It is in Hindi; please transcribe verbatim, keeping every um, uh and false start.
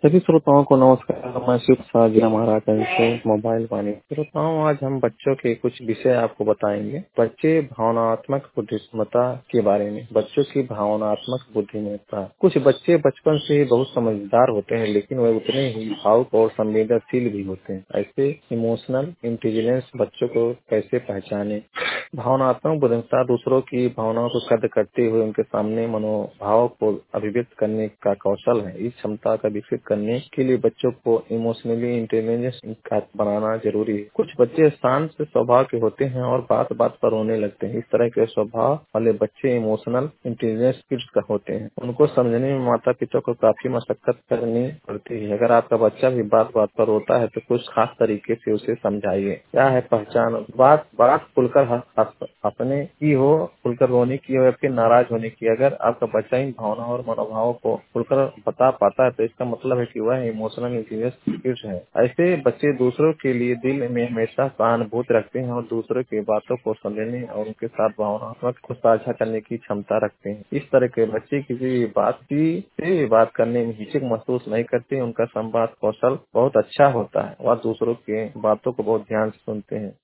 सभी श्रोताओं को नमस्कार। मैं शिव प्रसाद जी हमारा से मोबाइल वाणी श्रोताओं, आज हम बच्चों के कुछ विषय आपको बताएंगे। बच्चे भावनात्मक बुद्धिमत्ता के बारे में। बच्चों की भावनात्मक बुद्धिमत्ता। कुछ बच्चे बचपन से ही बहुत समझदार होते हैं, लेकिन वे उतने ही भावुक और संवेदनशील भी होते हैं। ऐसे इमोशनल इंटेलिजेंस बच्चों को कैसे पहचाने? भावनात्मक बुद्धिमत्ता दूसरों की भावनाओं को कद्र करते हुए उनके सामने मनोभाव को अभिव्यक्त करने का कौशल है। इस क्षमता का विकसित करने के लिए बच्चों को इमोशनली इंटेलिजेंस का बनाना जरूरी है। कुछ बच्चे शांत स्वभाव के होते हैं और बात बात पर रोने लगते हैं। इस तरह के स्वभाव वाले बच्चे इमोशनल इंटेलिजेंस किड्स का होते हैं। उनको समझने में माता पिता को काफी मशक्कत करनी पड़ती है। अगर आपका बच्चा भी बात बात पर रोता है तो कुछ खास तरीके से उसे समझाइए। क्या है पहचान? बात बात खुलकर हंसने की हो, खुलकर रोने की हो या फिर नाराज होने की। अगर आपका बच्चा इन भावनाओं और मनोभावों को खुलकर बता पाता है तो इसका मतलब है कि वह इमोशनल इंटेलिजेंस किड्स है। ऐसे बच्चे दूसरों के लिए दिल में हमेशा सहानुभूति रखते हैं और दूसरों की बातों को समझने और उनके साथ भावनात्मक को साझा करने की क्षमता रखते हैं। इस तरह के बच्चे किसी भी बात की से बात करने में हिचक महसूस नहीं करते। उनका संवाद कौशल बहुत अच्छा होता है। वह दूसरों के बातों को बहुत ध्यान से सुनते हैं।